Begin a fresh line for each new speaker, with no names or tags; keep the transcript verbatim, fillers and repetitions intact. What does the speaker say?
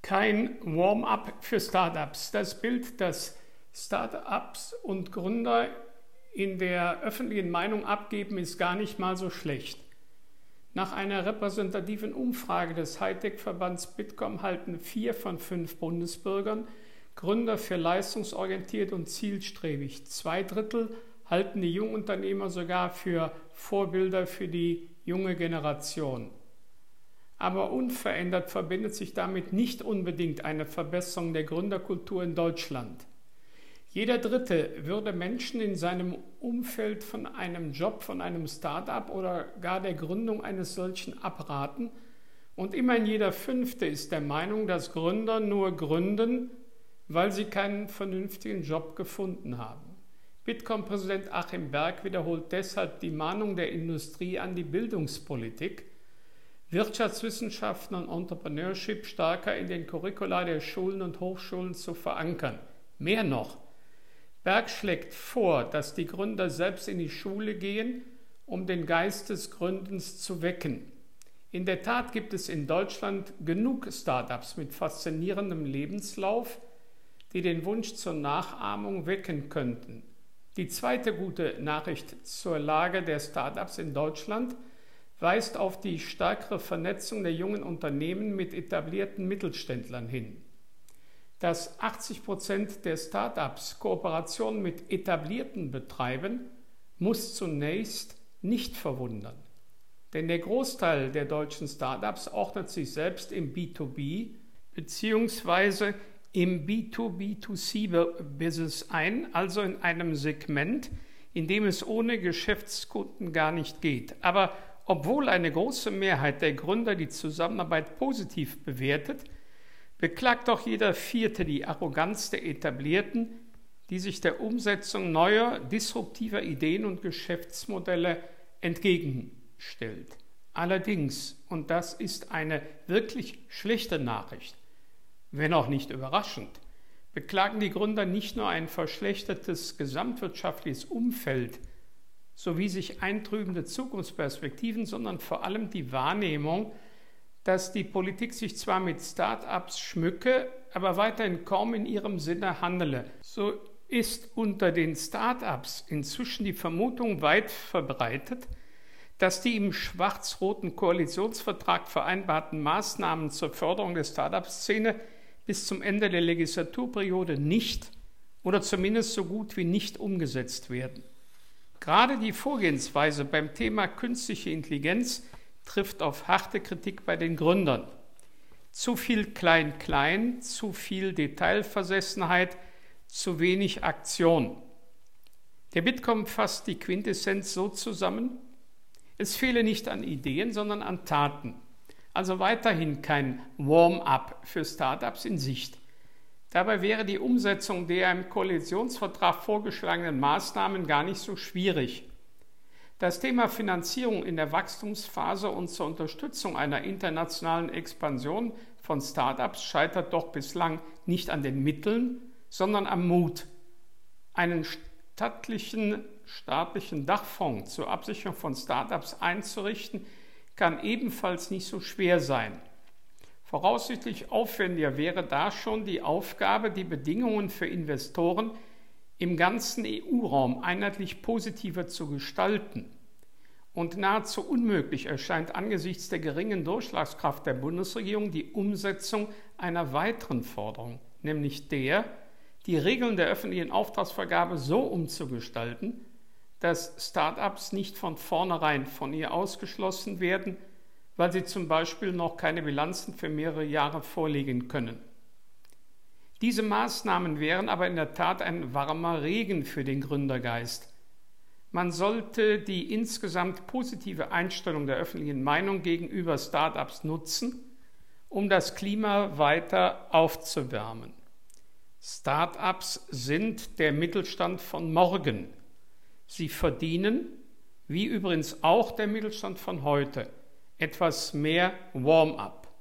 Kein Warm-up für Startups. Das Bild, das Startups und Gründer in der öffentlichen Meinung abgeben, ist gar nicht mal so schlecht. Nach einer repräsentativen Umfrage des Hightech-Verbands Bitkom halten vier von fünf Bundesbürgern Gründer für leistungsorientiert und zielstrebig. Zwei Drittel halten die Jungunternehmer sogar für Vorbilder für die junge Generation. Aber unverändert verbindet sich damit nicht unbedingt eine Verbesserung der Gründerkultur in Deutschland. Jeder Dritte würde Menschen in seinem Umfeld von einem Job, von einem Start-up oder gar der Gründung eines solchen abraten. Und immerhin jeder Fünfte ist der Meinung, dass Gründer nur gründen, weil sie keinen vernünftigen Job gefunden haben. Bitkom-Präsident Achim Berg wiederholt deshalb die Mahnung der Industrie an die Bildungspolitik, Wirtschaftswissenschaften und Entrepreneurship stärker in den Curricula der Schulen und Hochschulen zu verankern. Mehr noch, Berg schlägt vor, dass die Gründer selbst in die Schule gehen, um den Geist des Gründens zu wecken. In der Tat gibt es in Deutschland genug Startups mit faszinierendem Lebenslauf, die den Wunsch zur Nachahmung wecken könnten. Die zweite gute Nachricht zur Lage der Startups in Deutschland weist auf die stärkere Vernetzung der jungen Unternehmen mit etablierten Mittelständlern hin. Dass achtzig Prozent der Startups Kooperationen mit Etablierten betreiben, muss zunächst nicht verwundern. Denn der Großteil der deutschen Startups ordnet sich selbst im B zwei B bzw. im B zwei B zwei C-Business ein, also in einem Segment, in dem es ohne Geschäftskunden gar nicht geht. Aber obwohl eine große Mehrheit der Gründer die Zusammenarbeit positiv bewertet, beklagt doch jeder Vierte die Arroganz der Etablierten, die sich der Umsetzung neuer, disruptiver Ideen und Geschäftsmodelle entgegenstellt. Allerdings, und das ist eine wirklich schlechte Nachricht, wenn auch nicht überraschend, beklagen die Gründer nicht nur ein verschlechtertes gesamtwirtschaftliches Umfeld sowie sich eintrübende Zukunftsperspektiven, sondern vor allem die Wahrnehmung, dass die Politik sich zwar mit Start-ups schmücke, aber weiterhin kaum in ihrem Sinne handele. So ist unter den Start-ups inzwischen die Vermutung weit verbreitet, dass die im schwarz-roten Koalitionsvertrag vereinbarten Maßnahmen zur Förderung der Start-up-Szene bis zum Ende der Legislaturperiode nicht oder zumindest so gut wie nicht umgesetzt werden. Gerade die Vorgehensweise beim Thema künstliche Intelligenz trifft auf harte Kritik bei den Gründern. Zu viel Klein-Klein, zu viel Detailversessenheit, zu wenig Aktion. Der Bitkom fasst die Quintessenz so zusammen: Es fehle nicht an Ideen, sondern an Taten. Also weiterhin kein Warm-up für Startups in Sicht. Dabei wäre die Umsetzung der im Koalitionsvertrag vorgeschlagenen Maßnahmen gar nicht so schwierig. Das Thema Finanzierung in der Wachstumsphase und zur Unterstützung einer internationalen Expansion von Startups scheitert doch bislang nicht an den Mitteln, sondern am Mut. Einen stattlichen staatlichen Dachfonds zur Absicherung von Startups einzurichten, kann ebenfalls nicht so schwer sein. Voraussichtlich aufwendiger wäre da schon die Aufgabe, die Bedingungen für Investoren im ganzen E U-Raum einheitlich positiver zu gestalten. Und nahezu unmöglich erscheint angesichts der geringen Durchschlagskraft der Bundesregierung die Umsetzung einer weiteren Forderung, nämlich der, die Regeln der öffentlichen Auftragsvergabe so umzugestalten, dass Start-ups nicht von vornherein von ihr ausgeschlossen werden, weil sie zum Beispiel noch keine Bilanzen für mehrere Jahre vorlegen können. Diese Maßnahmen wären aber in der Tat ein warmer Regen für den Gründergeist. Man sollte die insgesamt positive Einstellung der öffentlichen Meinung gegenüber Start-ups nutzen, um das Klima weiter aufzuwärmen. Start-ups sind der Mittelstand von morgen. Sie verdienen, wie übrigens auch der Mittelstand von heute, etwas mehr Warm-up.